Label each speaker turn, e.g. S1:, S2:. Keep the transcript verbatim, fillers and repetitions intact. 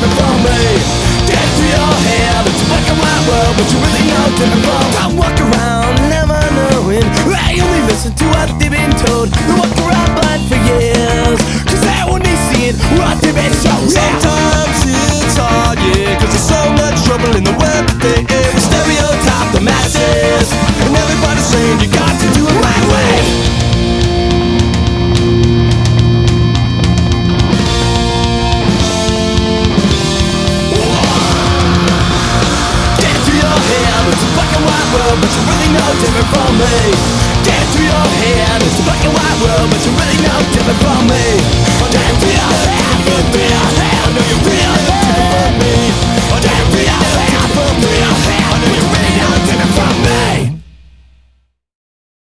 S1: different from me. Get through your head, it's a black and white world, but you really know different from. Don't walk around never knowing, they only listen to what they've been told. They walk around blind for years, cause they only see it what they've been shown.
S2: Sometimes it's hard, yeah, cause there's so much trouble in the world today. We stereotype the masses, and everybody's saying you got to do it right way.
S1: Get to your head, it's a black and white world, but you really know different from me.